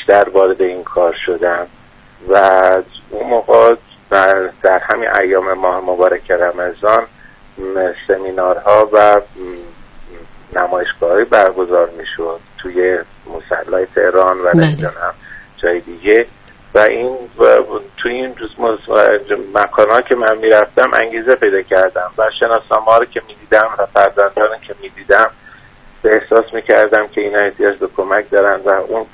بیشتر وارد این کار شدم و اون موقع در همین ایام ماه مبارک رمضان سمینارها و نمایشگاهی برگزار میشد توی مصلی تهران و نمیدونم جای دیگه و این توی این مکان‌ها که من میرفتم انگیزه پیدا کردم و شناسنامه‌ها رو که میدیدم و فرزندان که میدیدم احساس میکردم که اینا احتیاج به کمک دارن و اون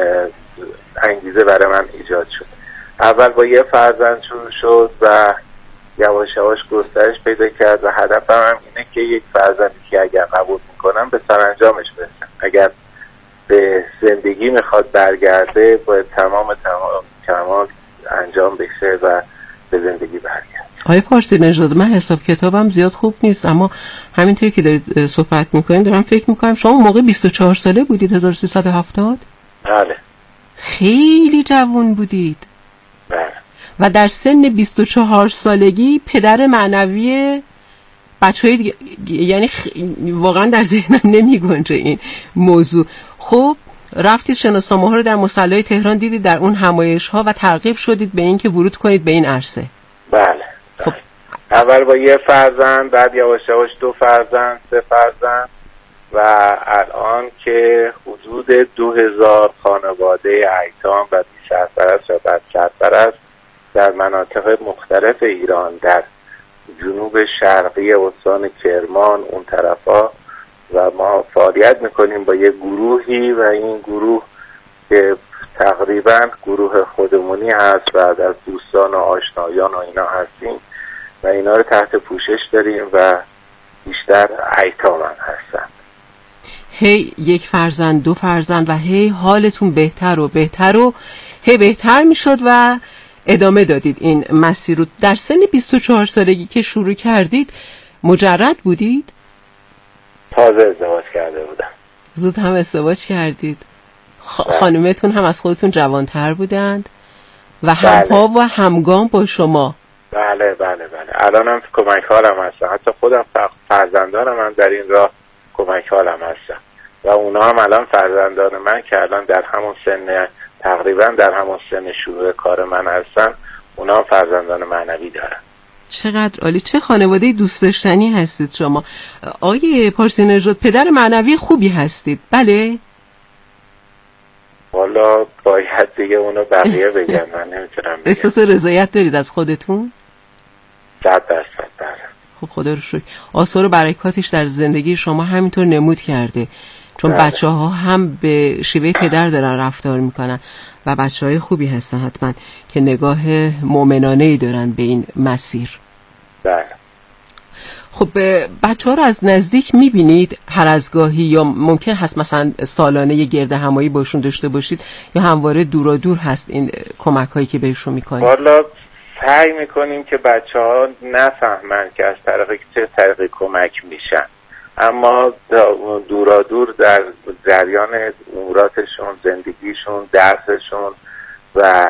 انگیزه برای من ایجاد شد. اول با یه فرزند شروع شد و یواش یواش گسترش پیدا کرد و هدفم هم اینه که یک فرزندی که اگر قبول میکنم به سرانجامش برسم. اگر به زندگی میخواد برگرده باید تمام کمال انجام بشه و به زندگی برگرده. آقای پارسی نژاد، من حساب کتابم زیاد خوب نیست اما همینطوری که دارید صحبت میکنید دارم فکر میکنم شما موقع 24 ساله بودید 1370؟ بله. خیلی جوان بودید. بله. و در سن 24 سالگی پدر معنوی بچه‌های دیگه، یعنی واقعا در ذهنم نمیگنجه این موضوع. خب رفتید شناسنامه‌ها رو در مصلی تهران دیدید، در اون همایش‌ها و ترغیب شدید به این که ورود کنید به این عرصه. بله. خب اول با یه فرزند، بعد یواش یواش 2 فرزند، 3 فرزند و الان که حدود 2000 خانواده ایتام و بی‌سرپرست و بدسرپرست در مناطق مختلف ایران در جنوب شرقی استان کرمان اون طرفا و ما فعالیت میکنیم با یه گروهی و این گروه که تقریبا گروه خودمونی هست و در دوستان و آشنایان و اینا هستیم و اینا رو تحت پوشش داریم و بیشتر ایتام هم هستن. هی 1 فرزند 2 فرزند و هی حالتون بهتر و بهتر و هی بهتر میشد و ادامه دادید این مسیر رو. در سن 24 سالگی که شروع کردید مجرد بودید؟ تازه ازدواج کرده بودم. زود هم ازدواج کردید؟ خانومتون هم از خودتون جوانتر بودند و همپا و همگام با شما؟ بله بله بله. الان هم کمک حالم هستن، حتی خودم فرزندانم هم در این راه کمک حالم هستن و اونا هم الان فرزندان من که الان در همون سن تقریبا در همون سن شروع کار من هستن، اونا هم فرزندان معنوی دارن. چقدر عالی، چه خانواده دوست داشتنی هستید شما. آقای پارسی نژاد پدر معنوی خوبی هستید، بله؟ والا باید دیگه اونو بقیه بگن، من نمیتونم بگم. احساس رضایت دارید از خودتون؟ 100%. بله. خب خدا رو شکر. آثار و برکاتش در زندگی شما همینطور نمود کرده، چون بچه‌ها هم به شیوه پدر دارن رفتار میکنن و بچه‌های خوبی هستن حتما که نگاه مؤمنانه‌ای دارن به این مسیر. بله. خب بچه‌ها رو از نزدیک میبینید هر از گاهی یا ممکن هست مثلا سالانه یه گرد همایی باشون داشته باشید یا همواره دورا دور هست این کمک هایی که بهشون میکنید؟ والا سعی میکنیم که بچه‌ها نفهمن که از چه طریق کمک میشن، اما دورا دور در جریان اموراتشون، زندگیشون، درسشون و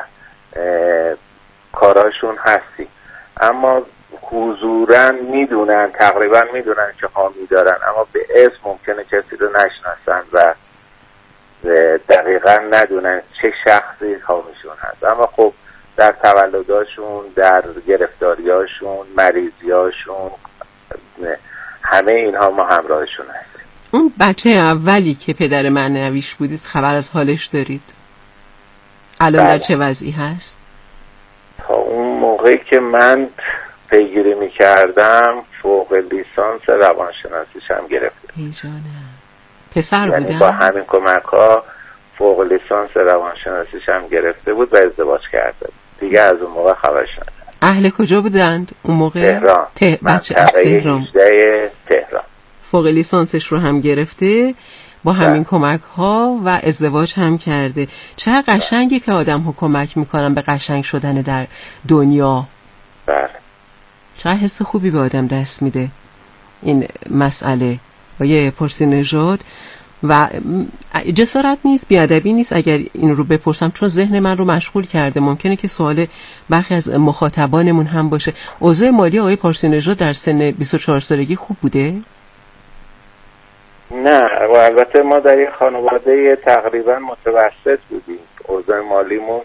کاراشون هستی، اما حضوراً میدونن، تقریبا میدونن که حامی دارن، اما به اسم ممکنه کسی رو نشناسن و دقیقا ندونن چه شخصی حامیشون هست. اما خب در تولداشون، در گرفتاریاشون، مریضیاشون، همه اینها ما همراهشون هستیم. اون بچه اولی که پدر معنویش بودید خبر از حالش دارید؟ الان در چه وضعی هست؟ تا اون موقعی که من پیگیری میکردم فوق لیسانس روانشناسیش هم گرفته. ای جانم. پسر یعنی بودن؟ با همین کمک ها فوق لیسانس روانشناسیش هم گرفته بود و ازدواج کرده. دیگه از اون موقع خبرش ندارم. اهل کجا بودند اون موقع؟ تهران. بچه از تهران. تهران. فوق لیسانسش رو هم گرفته با همین کمک ها و ازدواج هم کرده. چه قشنگی که آدم ها کمک میکنن به قشنگ شدن در دنیا. بله. چه حس خوبی به آدم دست میده این مسئله. آقای پارسی نژاد و جسارت نیست، بیادبی نیست اگر این رو بپرسم چون ذهن من رو مشغول کرده. ممکنه که سوال برخی از مخاطبانمون هم باشه. اوضاع مالی آقای پارسی نژاد در سن 24 سالگی خوب بوده؟ نه، و البته ما در یک خانواده تقریبا متوسط بودیم. اوضاع مالیمون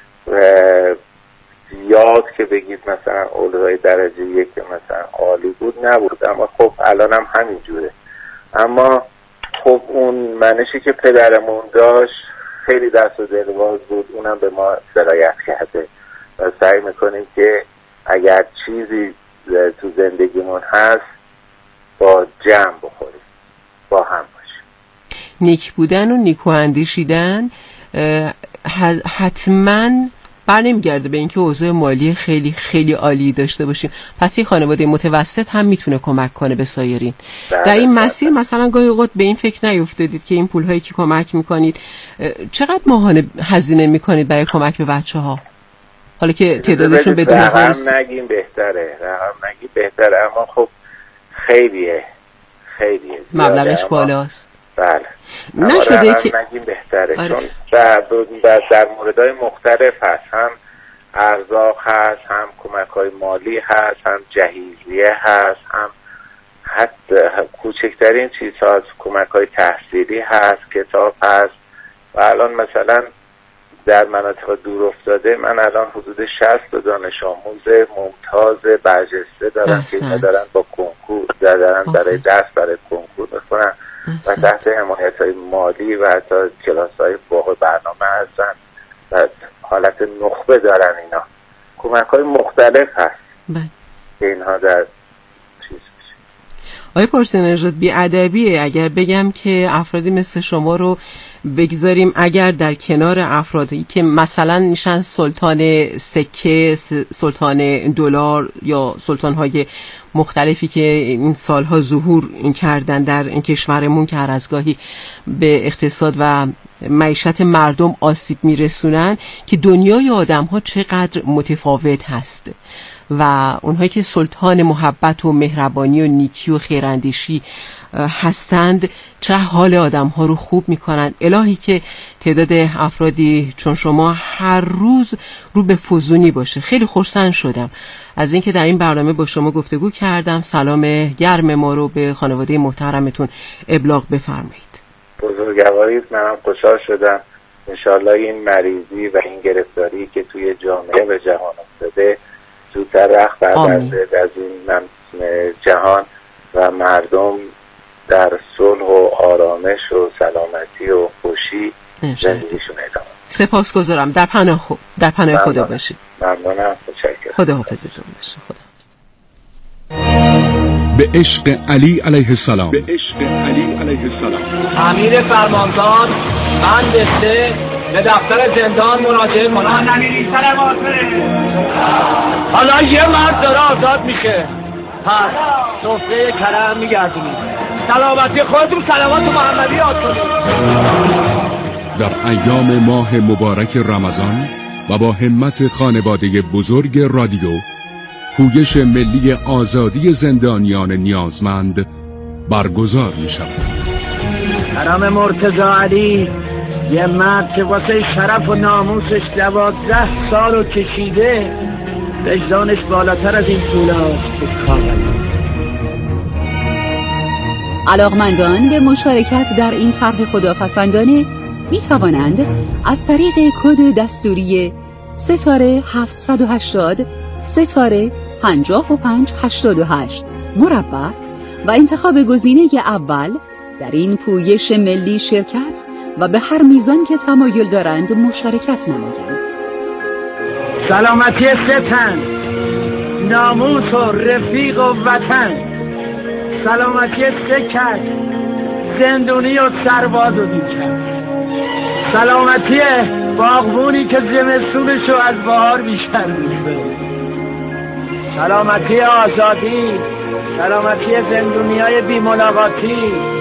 زیاد که بگید مثلا اولوی درجه 1 مثلا عالی بود نبود، اما خب الان هم همینجوره. اما خب اون منشی که پدرمون داشت خیلی دست و دلواز بود، اونم به ما سرایت کرده و سعی میکنیم که اگر چیزی تو زندگیمون هست با جمع بخوریم، با هم باشیم. نیک بودن و نیکو اندیشیدن حتما برنمیگرده به اینکه اوضاع مالی خیلی خیلی عالی داشته باشیم. پس این خانواده متوسط هم میتونه کمک کنه به سایرین. در این مسیر مثلا گاهی اوقات به این فکر نیفتادید که این پولهایی که کمک میکنید چقدر ماهانه هزینه میکنید برای کمک به بچه‌ها؟ حالا که تعدادشون به 2000 رقم نگیم بهتره، اما خب خیلیه مبلغش بالاست. بله نشده که نگیم بهتره. آره. چون در موردهای مختلف هست، هم ارزاق هست، هم کمک‌های مالی هست، هم جهیزیه هست، هم حتی کوچکترین چیزها هست، کمک‌های تحصیلی هست، کتاب هست. و الان مثلا در مناطق دور افتاده من الان حدود 60 دانش آموز ممتاز برجسته دارم که دارن با کنکور دارن برای درس برای کنکور میخونن و تحت حمایت‌های مالی و حتی کلاس‌های فوق برنامه هستن و حالت نخبه دارن. اینا کمک‌های مختلف هست که اینها در چیز میشه. آقای پرسینژاد بی‌ادبیه اگر بگم که افرادی مثل شما رو بگذاریم اگر در کنار افرادی که مثلا نشان سلطان سکه، سلطان دلار یا سلطان‌های مختلفی که این سالها ظهور کردن در این کشورمون که هر از گاهی به اقتصاد و معیشت مردم آسیب میرسونن، که دنیای آدم‌ها چقدر متفاوت هست و اونهایی که سلطان محبت و مهربانی و نیکی و خیراندیشی هستند چه حال آدم‌ها رو خوب می‌کنند. الهی که تعداد افرادی چون شما هر روز رو به فزونی باشه. خیلی خرسند شدم از اینکه در این برنامه با شما گفتگو کردم. سلام گرم ما رو به خانواده محترمتون ابلاغ بفرمایید. بزرگوارید، منم خوشحال شدم. انشالله این مریضی و این گرفتاری که توی جامعه و جهان افتاده زودتر رخت بربنده از این جهان و مردم در صلح و آرامش و سلامتی و خوشی زندگیشون ادامه. سپاسگزارم. در پناه خدا باشید. ممنونم. متشکرم. خدا حافظتون باشه. خدا حافظ. به عشق علی علیه السلام. امیر فرماندار من دسته به دفتر زندان مراجعه کنم. حالا یه مرد داره آزاد میشه، پس صفحه کرم میگردونید. سلامتی خودتون، سلامات محمدی یاد کنید. در ایام ماه مبارک رمضان و با همت خانواده بزرگ رادیو، پویش ملی آزادی زندانیان نیازمند برگزار می شود. کرم مرتضی علی، یه مرد که واسه شرف و ناموسش 12 سال رو کشیده، وجدانش بالاتر از این پولاست که کامل. علاقمندان به مشارکت در این طرح خداپسندانه می توانند از طریق کد دستوری ستاره 780 ستاره 5588 مربع و انتخاب گزینه اول در این پویش ملی شرکت و به هر میزان که تمایل دارند مشارکت نمایند. سلامتی ستن، ناموس و رفیق و وطن، سلامتی سکت، زندونی و سرباز و دیکن، سلامتی باغبونی که زمستونشو از بهار بیشتر میشه، سلامتی آزادی، سلامتی زندونیای بی ملاقاتی.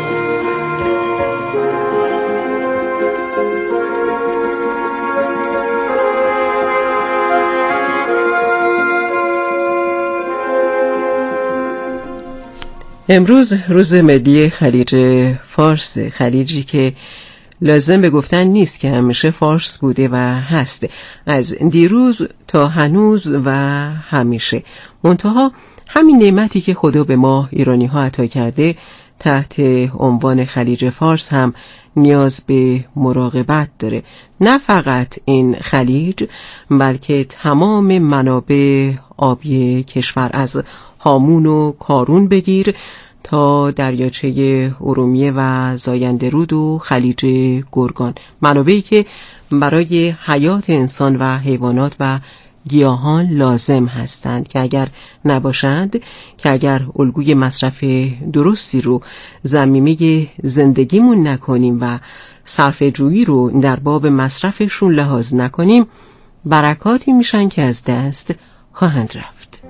امروز روز ملی خلیج فارس، خلیجی که لازم به گفتن نیست که همیشه فارس بوده و هست، از دیروز تا هنوز و همیشه. منتها همین نعمتی که خدا به ما ایرانی ها عطا کرده تحت عنوان خلیج فارس هم نیاز به مراقبت داره. نه فقط این خلیج بلکه تمام منابع آبی کشور، از هامون و کارون بگیر تا دریاچه ارومیه و زاینده رود و خلیج گرگان، منابعی که برای حیات انسان و حیوانات و گیاهان لازم هستند که اگر نباشند، که اگر الگوی مصرف درستی رو ضمیمه زندگیمون نکنیم و صرفه جویی رو در باب مصرفشون لحاظ نکنیم، برکاتی میشن که از دست خواهند رفت.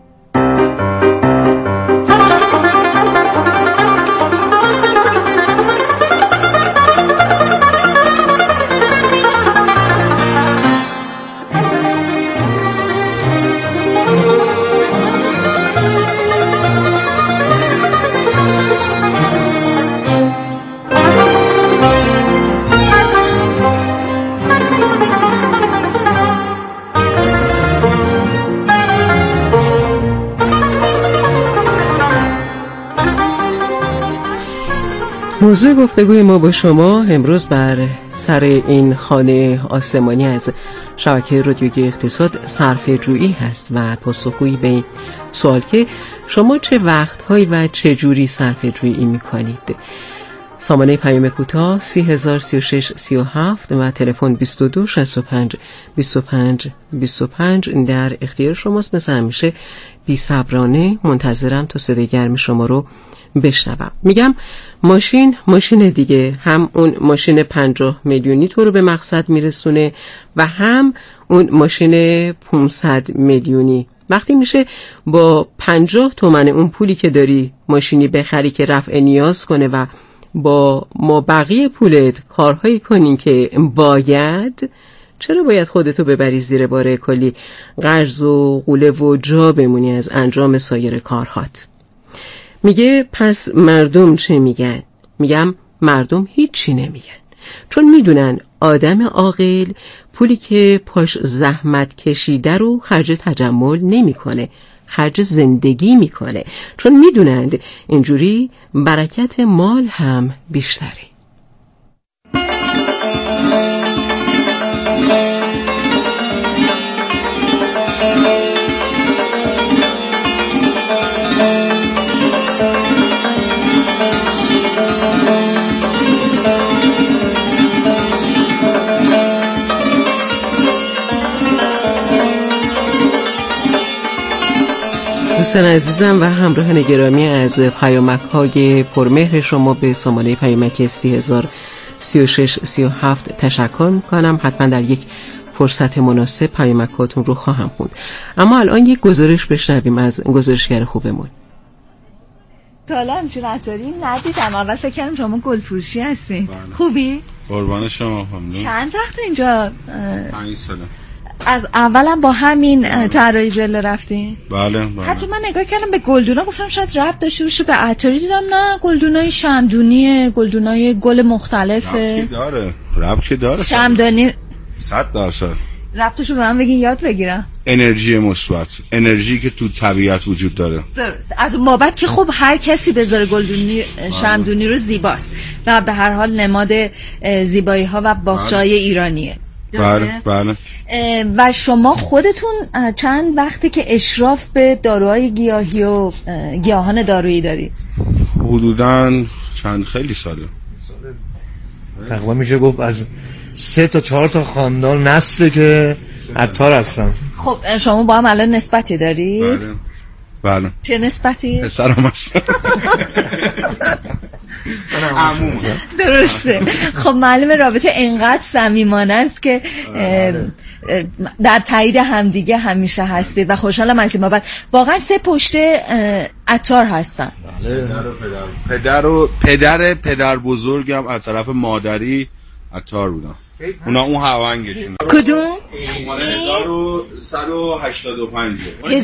موضوع گفتگوی ما با شما امروز بر سر این خانه آسمانی از شبکه رادیویی اقتصاد صرفه جویی هست و پاسخگویی به این سوال که شما چه وقتهایی و چه جوری صرفه جویی میکنید. سامانه پیام کوتاه 303637 و تلفن 22652525 در اختیار شماست. مثل همیشه بی صبرانه منتظرم تا صدای گرم شما رو بشنوم. میگم ماشین دیگه، هم اون ماشین 50 میلیونی تو رو به مقصد میرسونه و هم اون ماشین 500 میلیونی. وقتی میشه با 50 تومن اون پولی که داری ماشینی بخری که رفع نیاز کنه و با ما بقیه پولت کارهایی کنین که باید، چرا باید خودتو ببری زیر بار کلی قرض و غوله و جا بمونی از انجام سایر کارهات؟ میگه پس مردم چه میگن؟ میگم مردم هیچی نمیگن، چون میدونن آدم عاقل پولی که پاش زحمت کشیده رو خرج تجمل نمیکنه، خرج زندگی میکنه، چون میدونند اینجوری برکت مال هم بیشتره. دوستان عزیزم و همراهان گرامی، از پیامک‌های پرمهر شما به سامانه پیامک 303637 تشکر میکنم. حتما در یک فرصت مناسب پیامک‌هاتون رو خواهم خوند. اما الان یک گزارش بشنویم از گزارشگر خوبمون. تا حالا همچین عطاری ندیدم. اول فکر کردم شما گل فروشی هستین. خوبی؟ قربان شما. چند وقت اینجا؟ 5 ساله. از اولم با همین طراحی جلو رفتین؟ بله. حتی من نگاه کردم به گلدونا، گفتم شاید ربط داشته باشه به عطاری، دیدم نه، گلدونای شمعدونیه، گلدونای گل مختلفه. ربط که داره شمعدونی 100%. ربطشو به من بگین یاد بگیرم. انرژی مثبت، انرژی که تو طبیعت وجود داره. درست. از اون بابت که خب هر کسی بذاره گلدونی شمعدونی رو زیباست و به هر حال نماد زیبایی ها و باغچه‌های ایرانیه. بله بله. و شما خودتون چند وقتی که اشراف به داروهای گیاهی و گیاهان دارویی دارید؟ حدوداً خیلی ساله. تقریبا میشه گفت از 3 تا 4 تا خاندان نسله که عطار هستن. خب شما با هم الان نسبتی دارید؟ بله بله. چه نسبتی؟ پسرم هست. درسته. خب معلومه رابطه اینقدر صمیمانه است که در تایید همدیگه همیشه هستید و خوشحالم از این بابت. واقعا 3 پشته عطار هستن. پدر بزرگم از طرف مادری عطار بودن. اون هاونگشون. کدوم؟ 1185.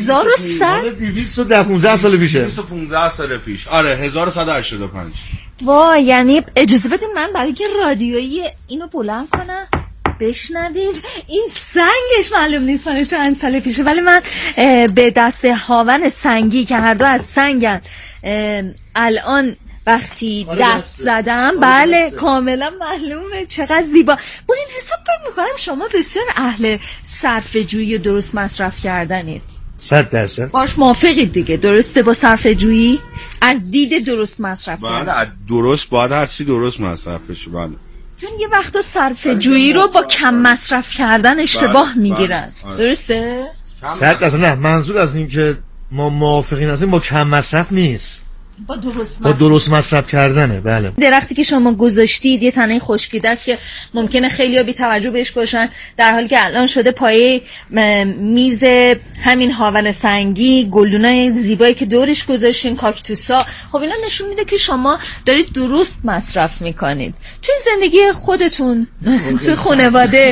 1215 سال پیشه. 215 سال پیش. آره 1185. وای، یعنی اجازه بدین من برای که رادیویی اینو بلند کنم بشنوید. این سنگش معلوم نیست من چند سال پیشه، ولی من به دست هاون سنگی که هر دو از سنگن الان وقتی دست زدم بله کاملا معلومه چقدر زیبا. با این حساب فکر میکنم شما بسیار اهل صرفه‌جویی و درست مصرف کردنید. 100%. باش موافقید دیگه، درسته؟ با صرفه‌جویی از دید درست مصرف کردن. بله درست، باید هر چی درست مصرف بشه. بله چون یه وقتا صرفه‌جویی رو با کم مصرف کردن اشتباه میگیرن. درسته؟ 100%. نه منظور از این که ما موافقین هستیم با کم مصرف نیست، با درست مصرف کردنه. بله. درختی که شما گذاشتید یه تنه خشکیده است که ممکنه خیلی‌ها بی توجه بهش باشن، در حالی که الان شده پایه میز همین هاون سنگی، گلدونای زیبایی که دورش گذاشتین، کاکتوسا. خب اینا نشون میده که شما دارید درست مصرف میکنید توی زندگی خودتون، توی خانواده.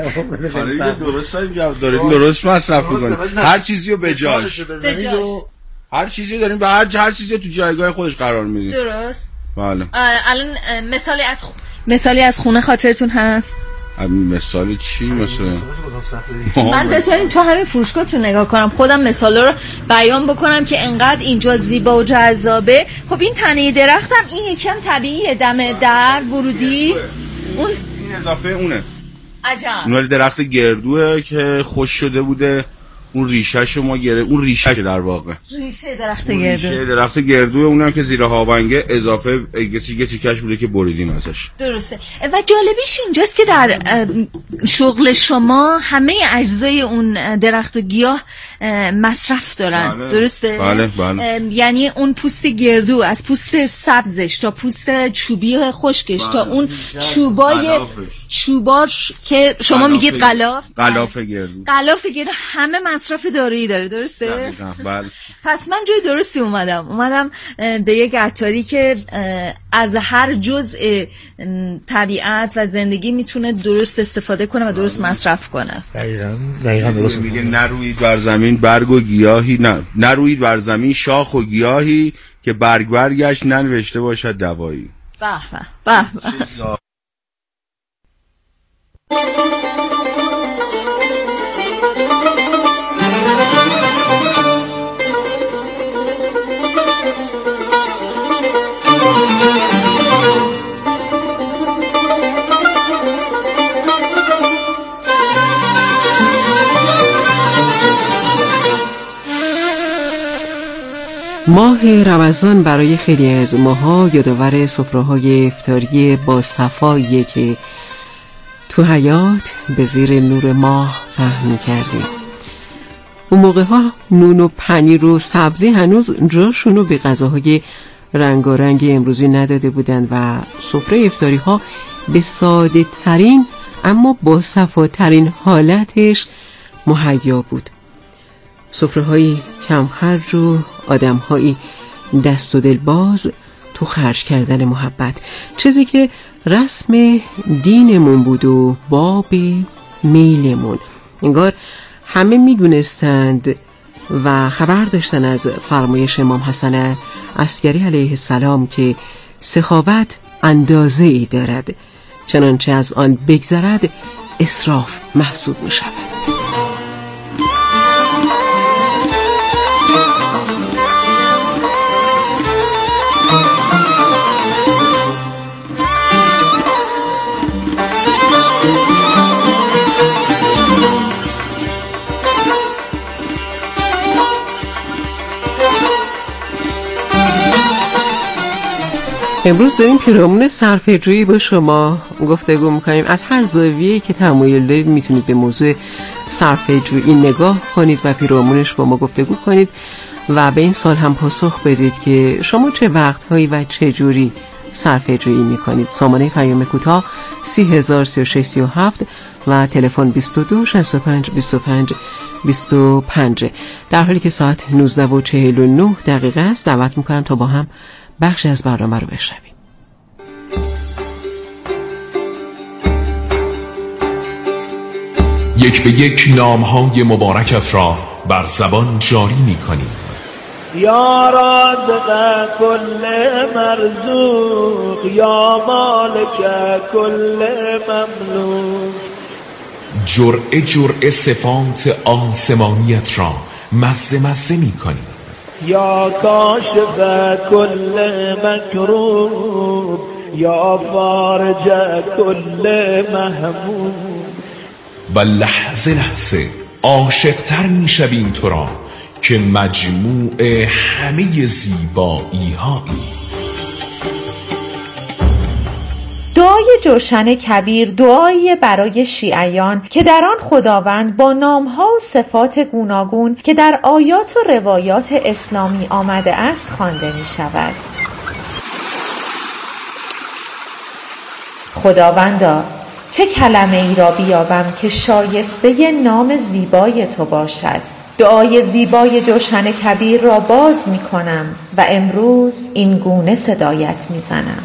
درست مصرف میکنید، هر چیزی رو به جاش. هر چیزی داریم به هر چیزی تو جایگاه خودش قرار میدیم. درست. بله. الان مثالی از خونه خاطرتون هست؟ مثالی چی مثلا؟ من بذارین تو همین فروشگاهتون نگاه کنم، خودم مثالا رو بیان بکنم که انقدر اینجا زیبا و جذابه. خب این تنه درختم این یکم طبیعیه، دم در ورودی اون این اضافه اونه. عجب. اون درخت گردوه که خوش شده بوده، اون ریشه‌شو ما گرفت، اون ریشه در واقع ریشه درخت گردو، ریشه درخت گردو، اونم که زیر هاونگه اضافه یه تیکش بوده که بریدیم ازش. درسته. و جالبیش اینجاست که در شغل شما همه اجزای اون درخت و گیاه مصرف دارن. بله. درسته؟ بله بله. یعنی اون پوست گردو از پوست سبزش تا پوست چوبی خشکش، بله. تا اون چوباش که شما میگید غلاف گردو همه مصرف دارویی داره. درسته؟ بله. پس من جای درستی اومدم به یک عطاری که از هر جزء طبیعت و زندگی میتونه درست استفاده کنه و درست مصرف کنه. دقیقاً درست میگه نروید بر زمین برگ و گیاهی، نروید بر زمین شاخ و گیاهی که برگش ننوشته باشد دوایی. به ماه رمضان برای خیلی از ماها یادآور سفره‌های افطاری با صفاییه که تو حیات به زیر نور ماه فهم کردیم. اون موقع ها نون و پنیر و سبزی هنوز جاشونو به غذاهای رنگارنگ امروزی نداده بودن و سفره افطاری ها به ساده ترین اما با صفاترین حالتش مهیا بود. سفره های کمخرج و آدم هایی دست و دل باز تو خرج کردن محبت، چیزی که رسم دینمون بود و باب میلمون. انگار همه میدونستند و خبر داشتن از فرمایش امام حسن عسکری علیه السلام که سخاوت اندازه ای دارد، چنانچه از آن بگذرد اسراف محسوب می شود. امروز داریم پیرامون صرفه‌جویی با شما گفتگو میکنیم. از هر زاویه‌ای که تمایل دارید میتونید به موضوع صرفه‌جویی نگاه کنید و پیرامونش با ما گفتگو کنید و به این سوال هم پاسخ بدید که شما چه وقتهایی و چه جوری صرفه‌جویی میکنید. سامانه پیام کوتاه 303637 و تلفن 22 65 25 25. در حالی که ساعت 19:49 است دعوت میکنم تا با هم بخش از برنامه رو بشنویم. یک به یک نامهای مبارکت را بر زبان جاری می‌کنیم. یا رازق کل مرزوق یا مالک کل مملوک. جرعه جرعه صفات آسمانیت را مزه مزه می‌کنیم. یا کاشف کل مکروب یا فارج کل محمود. و لحظه لحظه عاشق‌تر می‌شویم تو را که مجموع همه زیبایی‌هایی. دعای جوشن کبیر دعایی برای شیعیان که در آن خداوند با نام‌ها و صفات گوناگون که در آیات و روایات اسلامی آمده است خوانده می‌شود. خداوندا چه کلمه ای را بیابم که شایسته نام زیبای تو باشد. دعای زیبای جوشن کبیر را باز می کنم و امروز این گونه صدایت می زنم.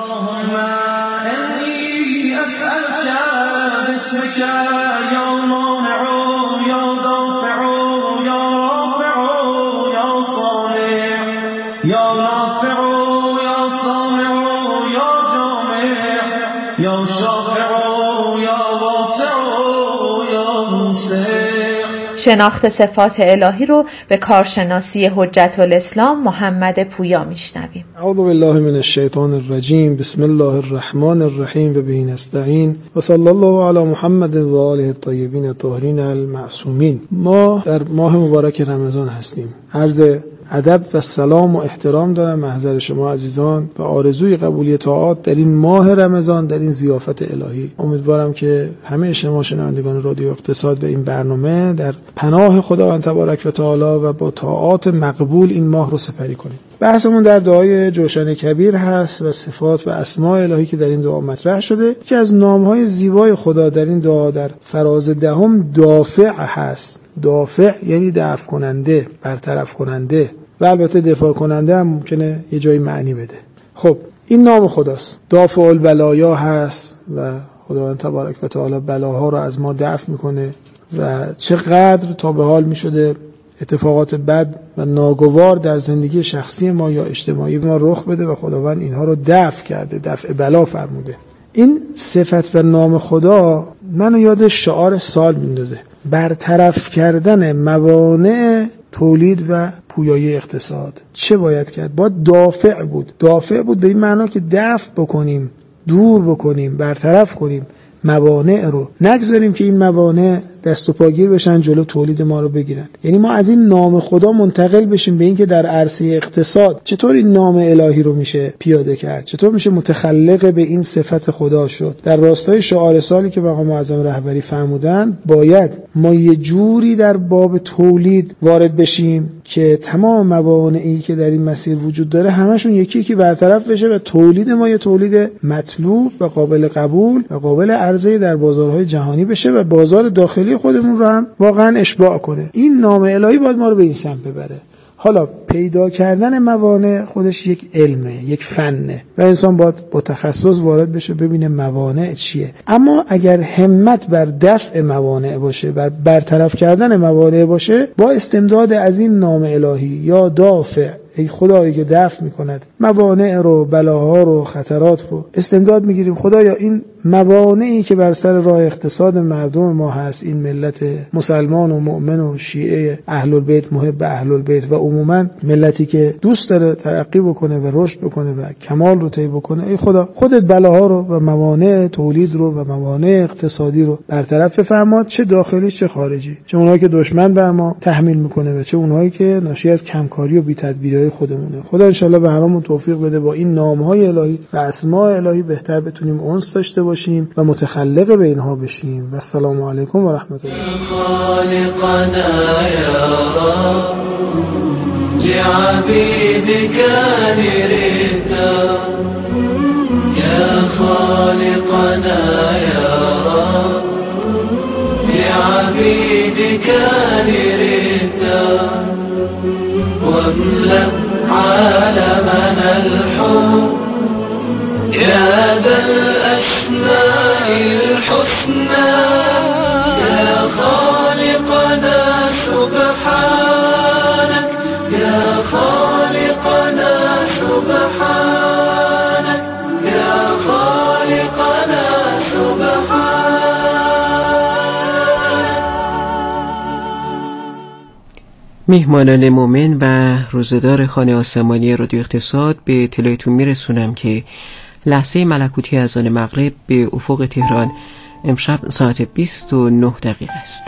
شناخت صفات الهی رو به کارشناسی حجت الاسلام محمد پویا میشنویم. اعوذ بالله من الشیطان الرجیم. بسم الله الرحمن الرحیم و به نستعین و صلی الله علی محمد و آله الطیبین الطاهرین المعصومین. ما در ماه مبارک رمضان هستیم. عرض ادب و سلام و احترام دارم محضر شما عزیزان و آرزوی قبولی طاعات در این ماه رمضان، در این ضیافت الهی. امیدوارم که همه شما شنوندگان رادیو اقتصاد و این برنامه در پناه خداوند تبارک و تعالی و با طاعات مقبول این ماه رو سپری کنید. بحثمون در دعای جوشن کبیر هست و صفات و اسماء الهی که در این دعا مطرح شده که از نام‌های زیبای خدا در این دعا در فراز دهم دافع هست. دافع یعنی دفع کننده، برطرف کننده و البته دفاع کننده هم ممکنه یه جایی معنی بده. خب این نام خداست. دافع البلایا هست و خداوند تبارک و تعالی بلاها رو از ما دفع میکنه و چقدر تا به حال میشده اتفاقات بد و ناگوار در زندگی شخصی ما یا اجتماعی ما رخ بده و خداوند اینها رو دفع کرده، دفع بلا فرموده. این صفت و نام خدا منو یاد شعار سال میندازه: برطرف کردن موانع تولید و پویایی اقتصاد. چه باید کرد؟ باید دافع بود. دافع بود به این معنا که دفع بکنیم، دور بکنیم، برطرف کنیم موانع رو، نگذاریم که این موانع دست و پاگیر بشن جلو تولید ما رو بگیرن. یعنی ما از این نام خدا منتقل بشیم به این که در عرصه اقتصاد چطور این نام الهی رو میشه پیاده کرد، چطور میشه متخلق به این صفت خدا شد. در راستای شعار سالی که مقام معظم رهبری فرمودن، باید ما یه جوری در باب تولید وارد بشیم که تمام موانعی که در این مسیر وجود داره همشون یکی یکی برطرف بشه و تولید ما یه تولید مطلوب و قابل قبول و قابل عرضه در بازارهای جهانی بشه و بازار داخلی خودمون رو هم واقعا اشباع کنه. این نام الهی باید ما رو به این سمت ببره. حالا پیدا کردن موانع خودش یک علمه، یک فنه و انسان باید با تخصص وارد بشه ببینه موانع چیه. اما اگر همت بر دفع موانع باشه، بر برطرف کردن موانع باشه، با استمداد از این نام الهی یا دافع، ای خدایی که دفع میکند موانع رو، بلاها رو، خطرات رو، استمداد میگیریم. خدایا این موانعی که بر سر راه اقتصاد مردم ما هست، این ملت مسلمان و مؤمن و شیعه اهل البیت، محب اهل البیت و عموما ملتی که دوست داره ترقی بکنه و رشد بکنه و کمال رو طی بکنه، ای خدا خودت بلاها رو و موانع تولید رو و موانع اقتصادی رو برطرف بفرما، چه داخلی چه خارجی، چه اونایی که دشمن بر ما تحمیل میکنه و چه اونایی که ناشی از کمکاری و بی‌تدبیری خودمونه. خدا انشالله به هممون توفیق بده با این نام‌های الهی و اسماء الهی بهتر بتونیم انس داشته باشیم و متخلق به اینها بشیم. و السلام علیکم و رحمت الله. خالقنا یا رب لعبیدک نردا یا خالقنا یا رب لعبیدک نردا واملأ عالمنا الحب يا ذا الأسماء الحسنى يا خالقنا سبحانك يا خالقنا سبحانك يا خالقنا سبحانك. میهمانان مومن و روزدار خانه آسمانی رادیو اقتصاد به اطلاعتون میرسونم که لحظه ملکوتی اذان مغرب به افق تهران امشب ساعت 29 دقیقه است.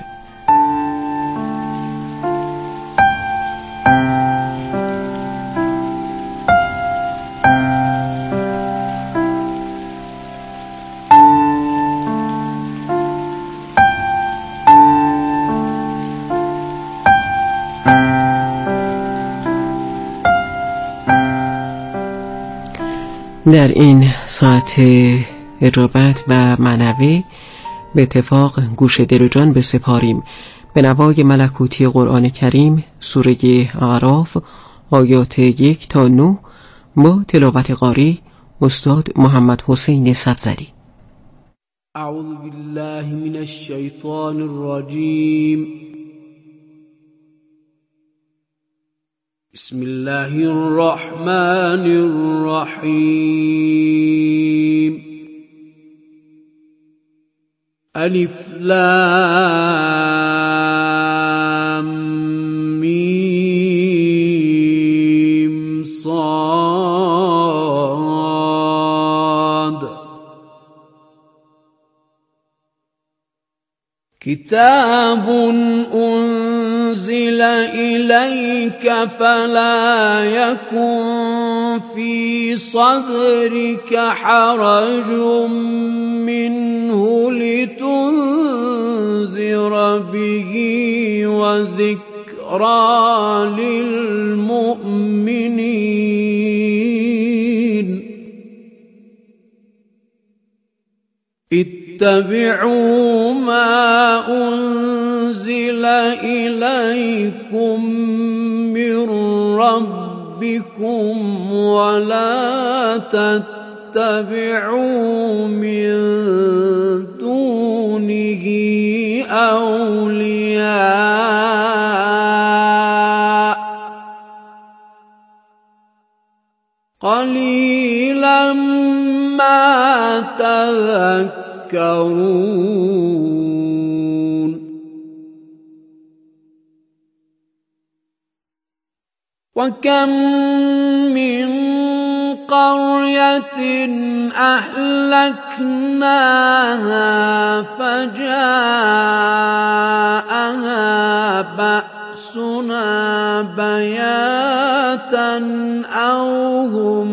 در این ساعت اجابت و منوی به اتفاق گوش دل و جان بسپاریم به نوای ملکوتی قرآن کریم سوره اعراف آیات 1 تا 9 با تلاوت قاری استاد محمد حسین سبزری. اعوذ بالله من الشیطان الرجیم. بسم الله الرحمن الرحیم. الف لام میم صاد. کتاب أنزل إليك فلا يكن في صدرك حرج منه لتنذر به وذكرى للمؤمنين. اتبعوا ما أنزل إليكم من ربكم ولا تتبعوا من دونه أولياء قليلا ما تذكرون. وكم من قرية أهلكناها فجاءها بأسنا بياتا أو هم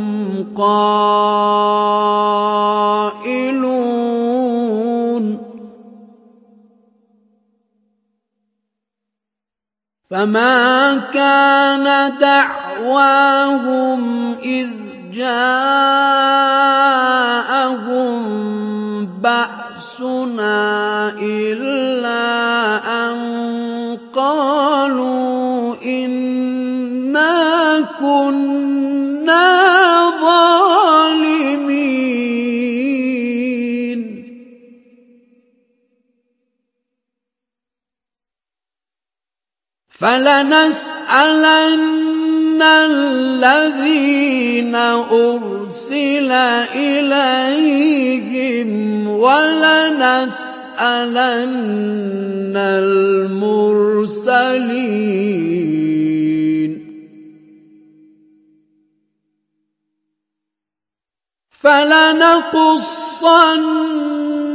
قائلون. فما كان دعواهم إذ جاءهم بأسنا إلا أن قالوا إنا كنا ظالمين. فلنسألن الذين أرسل إليهم ولنسألن المرسلين. فلنقصن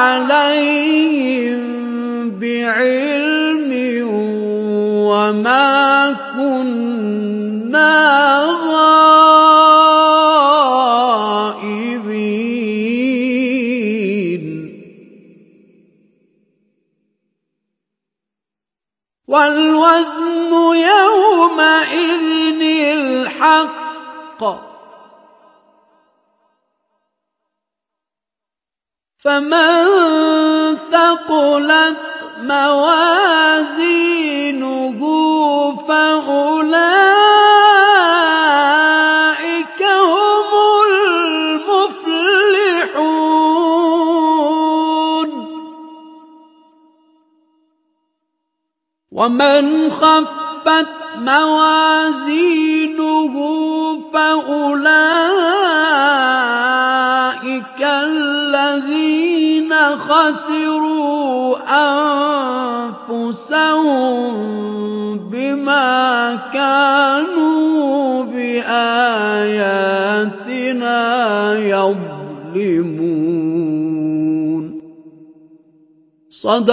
عليهم بعلم وما كنا غائبين. والوزن يومئذ الحق فمن ثقلت موازينه فأولئك هم المفلحون. ومن خفت موازينه فأولئك الذين خسروا أنفسهم بما كانوا بآياتنا يظلمون. صدق